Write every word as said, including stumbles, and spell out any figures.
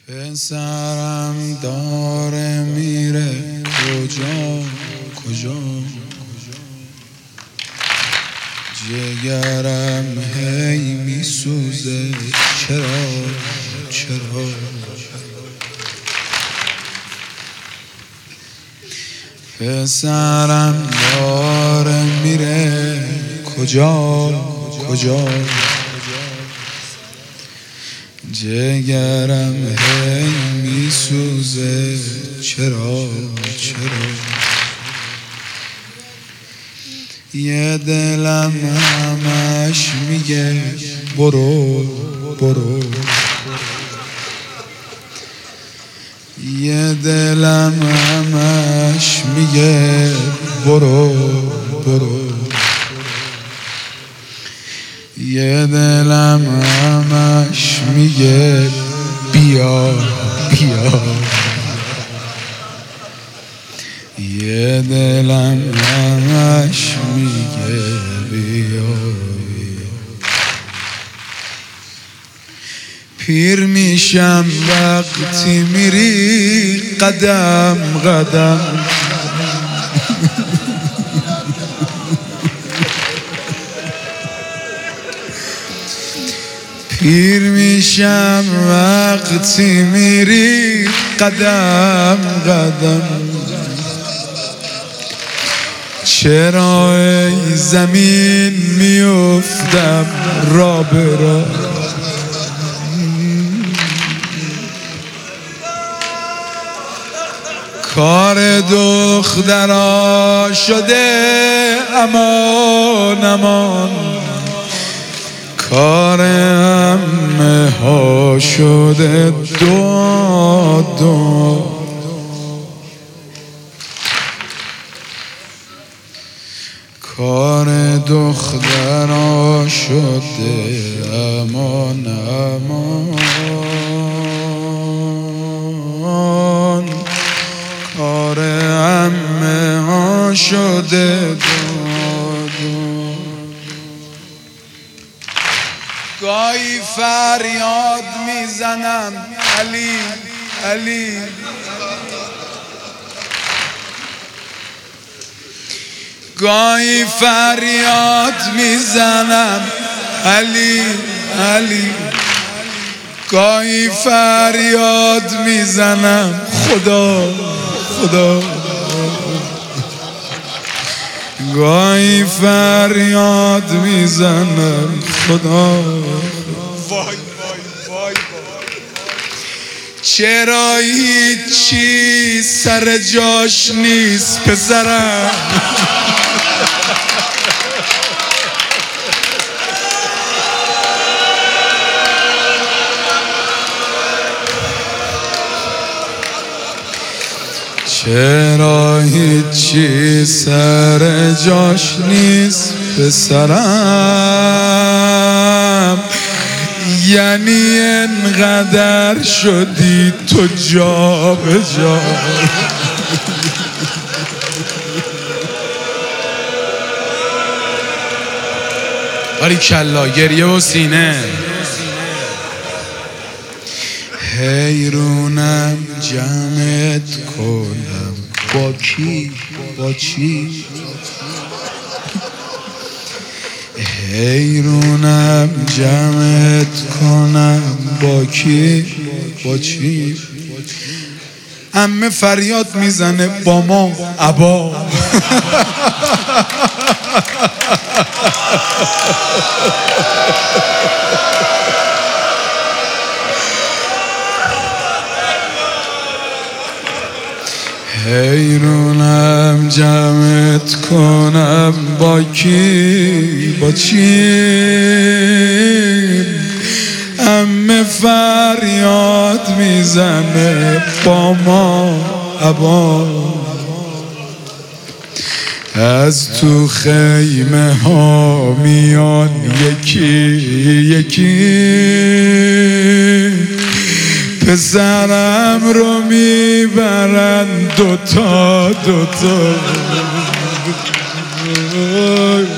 پسرم داره میره کجا کجا، جگرم هی میسوزه چرا چرا. پسرم داره میره کجا کجا، جگرم هی میسوزه چرا چرا. یه دلم همش میگه برو برو، یه دلم همش میگه برو برو، یه دلم همش میگه بیا بیا، یه دلم همش میگه بیا بیا. پیر میشم وقتی میری قدم قدم، پیر میشم وقتی میری قدم قدم. چرا ای زمین میافتم را به را، کار دخترا شده امان امان، کار عمه ها شده دعا دعا. کار دخترا شده امان امان، کار عمه ها شده دعا دعا. گاهی فریاد میزنم علی علی، گاهی فریاد میزنم علی علی، گاهی فریاد میزنم خدا خدا، گاهی فریاد میزنم خدا. وای وای وای، چرا هیچی سر جاش نیست پسرم، چرا هیچی سر جاش نیست پسرم، یعنی انقدر شدی تو جا به جا. باریکلا گریه و سینه. حیرونم جمعت کنم با کی با چی، حیرونم جمعت کنم با کی با چی. عمه فریاد میزنه با ما ابا، حیرونم جمعت کنم با کی با چی. عمه فریاد میزنه با ما ابا، از تو خیمه ها میان یکی یکی، پسرم رو میبرن دوتا دوتا.